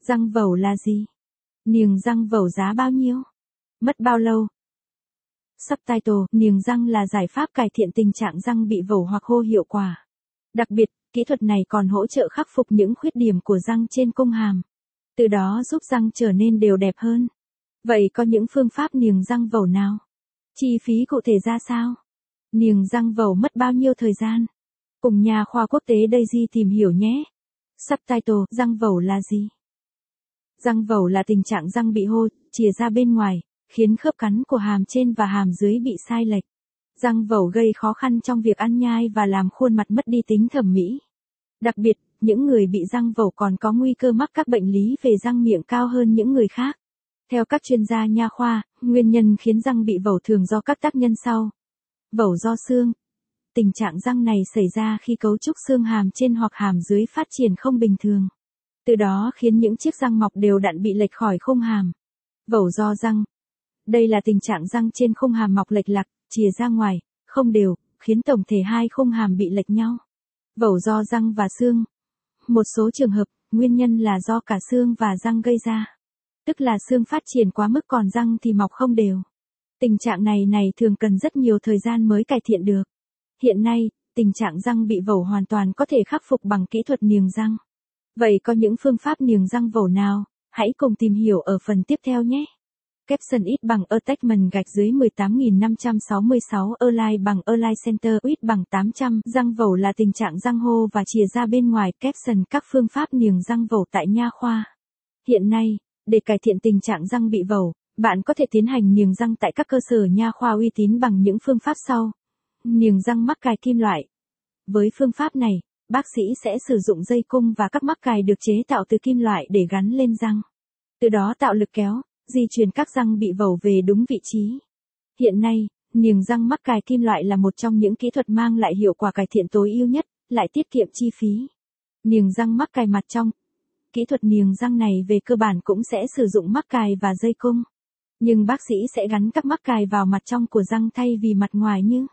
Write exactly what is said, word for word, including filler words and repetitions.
Răng vẩu là gì? Niềng răng vẩu giá bao nhiêu? Mất bao lâu? Subtitle: Niềng răng là giải pháp cải thiện tình trạng răng bị vẩu hoặc hô hiệu quả. Đặc biệt, kỹ thuật này còn hỗ trợ khắc phục những khuyết điểm của răng trên cung hàm, từ đó giúp răng trở nên đều đẹp hơn. Vậy có những phương pháp niềng răng vẩu nào? Chi phí cụ thể ra sao? Niềng răng vẩu mất bao nhiêu thời gian? Cùng nhà khoa quốc tế Daisy tìm hiểu nhé. Subtitle: Răng vẩu là gì? Răng vẩu là tình trạng răng bị hô, chìa ra bên ngoài, khiến khớp cắn của hàm trên và hàm dưới bị sai lệch. Răng vẩu gây khó khăn trong việc ăn nhai và làm khuôn mặt mất đi tính thẩm mỹ. Đặc biệt, những người bị răng vẩu còn có nguy cơ mắc các bệnh lý về răng miệng cao hơn những người khác. Theo các chuyên gia nha khoa, nguyên nhân khiến răng bị vẩu thường do các tác nhân sau. Vẩu do xương. Tình trạng răng này xảy ra khi cấu trúc xương hàm trên hoặc hàm dưới phát triển không bình thường, từ đó khiến những chiếc răng mọc đều đặn bị lệch khỏi khung hàm. Vẩu do răng. Đây là tình trạng răng trên khung hàm mọc lệch lạc, chìa ra ngoài, không đều, khiến tổng thể hai khung hàm bị lệch nhau. Vẩu do răng và xương. Một số trường hợp, nguyên nhân là do cả xương và răng gây ra. Tức là xương phát triển quá mức còn răng thì mọc không đều. Tình trạng này này thường cần rất nhiều thời gian mới cải thiện được. Hiện nay, tình trạng răng bị vẩu hoàn toàn có thể khắc phục bằng kỹ thuật niềng răng. Vậy có những phương pháp niềng răng vẩu nào? Hãy cùng tìm hiểu ở phần tiếp theo nhé. Capson ít bằng attachment gạch dưới mười tám nghìn năm trăm sáu mươi sáu, align bằng align center, width bằng tám trăm. Răng vẩu là tình trạng răng hô và chìa ra bên ngoài. Capson các phương pháp niềng răng vẩu tại nha khoa. Hiện nay, để cải thiện tình trạng răng bị vẩu, bạn có thể tiến hành niềng răng tại các cơ sở nha khoa uy tín bằng những phương pháp sau. Niềng răng mắc cài kim loại. Với phương pháp này, bác sĩ sẽ sử dụng dây cung và các mắc cài được chế tạo từ kim loại để gắn lên răng, từ đó tạo lực kéo, di chuyển các răng bị vẩu về đúng vị trí. Hiện nay, niềng răng mắc cài kim loại là một trong những kỹ thuật mang lại hiệu quả cải thiện tối ưu nhất, lại tiết kiệm chi phí. Niềng răng mắc cài mặt trong. Kỹ thuật niềng răng này về cơ bản cũng sẽ sử dụng mắc cài và dây cung. Nhưng bác sĩ sẽ gắn các mắc cài vào mặt trong của răng thay vì mặt ngoài như